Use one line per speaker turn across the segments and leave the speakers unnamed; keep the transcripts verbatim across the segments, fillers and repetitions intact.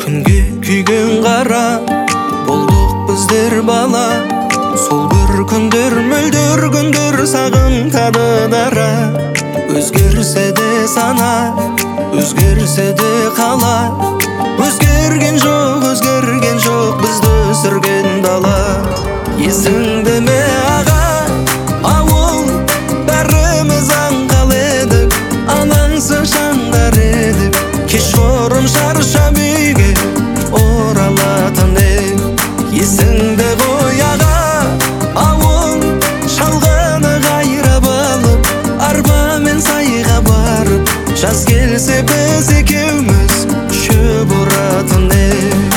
Күнге күйген қара болдық біздер бала. Сол бір күндер мөлдір күндер сағынтады дара. Өзгерсе де сана, өзгерсе де қала. Өзгерген жоқ, өзгерген жоқ бізді өсірген дала. Есіңде ме аға, ауыл бәріміз аңғал едік, алаңсыз жандар едік. Кешқұрым шаршап үйге оралатын ек. Есіңде ғой аға, ауыл шалғыны қайрап алып, арбамен сайға барып, жаз келсе біз екеуміз шөп оратын ек.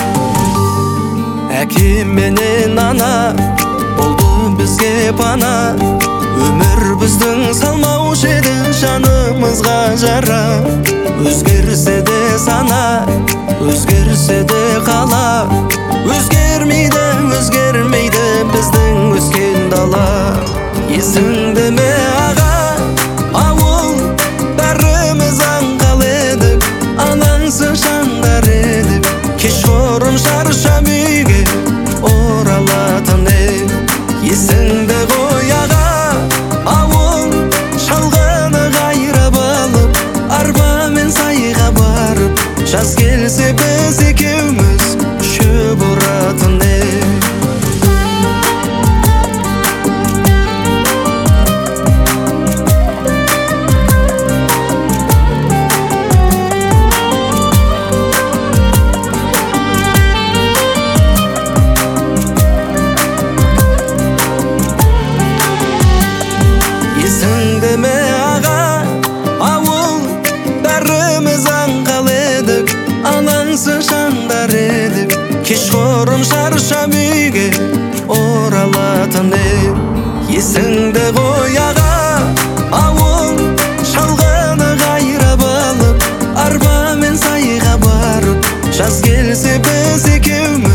Әке менен ана болды бізге пана. Өмір біздің салмаушы еді жанымызға жара. Өзгерсе де сана, өзгерсе де қала. Өзгермейді, өзгермейді біздің өскен дала. Есіңде ме аға, ауыл бәріміз аңғал едік, алаңсыз жандар едік. Кешқұрым шаршап үйге оралатын ек. Есіңде ғой аға, ауыл шалғыны қайрап алып, арбамен сайға барып, жаз келсе біз екеуміз шөп оратын ек. Есіңде ме аға, ауыл бәріміз аңғал едік, алаңсыз жандар едік. Кешқұрым шаршап үйге оралатын ек. Есіңде ғой аға, ауыл шалғыны қайрап алып, арбамен сайға барып, жаз келсе біз екеуміз